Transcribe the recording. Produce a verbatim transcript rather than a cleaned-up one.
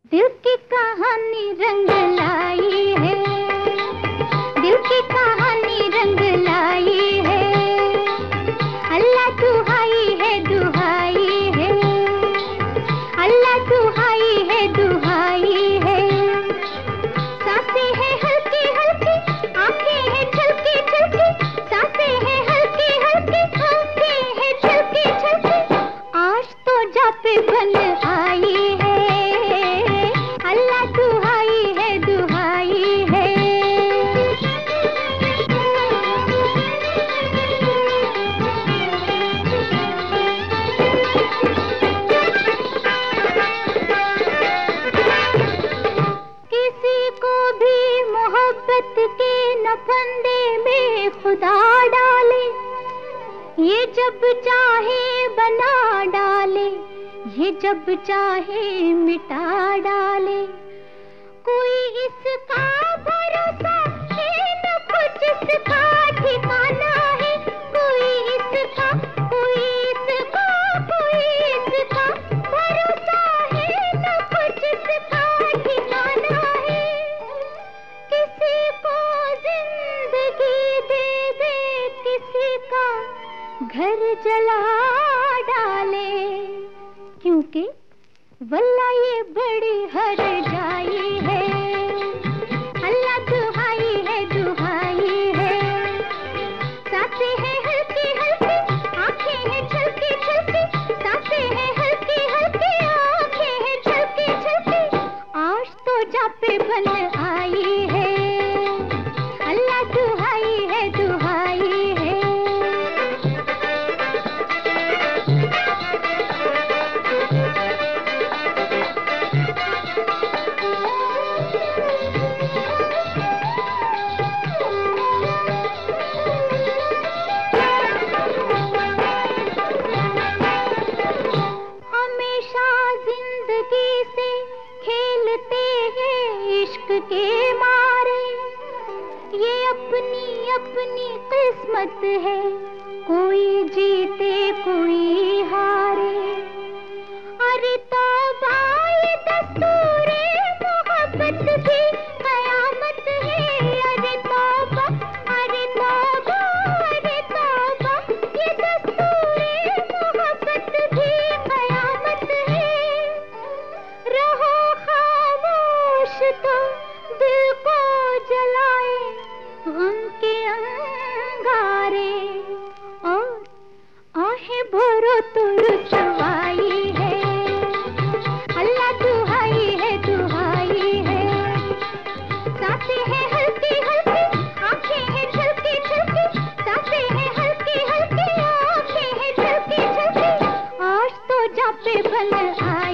दिल की कहानी रंग लाई है, दिल की कहानी रंग लाई है। अल्लाह दुहाई है दुहाई है, अल्लाह दुहाई है दुहाई है। सांसें है हल्की हल्की, आंखें है झलकी झलकी, सांसें है हल्की हल्की, आंखें है झलकी झलकी। आज तो जा पे बन आई है, अल्लाह दुहाई है दुहाई है। किसी को भी मोहब्बत के न फंदे में खुदा डाले, ये जब चाहे बना डाले, ये जब चाहे मिटा डाले। कोई इसका भरोसा है न कुछ इसका ठिकाना है, कोई इसका कोई इसका कोई इसका भरोसा है न कुछ इसका ठिकाना है। किसी को जिंदगी दे दे, किसी का घर जला डाले, क्योंकि वल्ला ये बड़ी हर जाई है। अल्लाह दुहाई है दुहाई है। सांसें है हल्की हल्की, आंखें है झलकी झलकी, सांसें है हल्की हल्की, आंखें है झलकी झलकी। आज तो जा पे बन आई है, अल्लाह दुहाई है दुहाई है। के मारे ये अपनी अपनी किस्मत है, कोई जीते कोई हारे। अरे तौबा ये दस्तूरे मोहब्बत भी कयामत है। अरे तौबा अरे तौबा अरे तौबा ये दस्तूरे मोहब्बत भी कयामत है। रहो खामोश तो दिल को जलाए गम के अंगारे, और आहें भरो तो रुसवाई है। अल्लाह दुहाई है दुहाई है। सांसें है हल्की हल्की, आंखें है झलकी झलकी, सांसें है हल्की हल्की, आंखें है झलकी झलकी। आज तो जा पे बन आई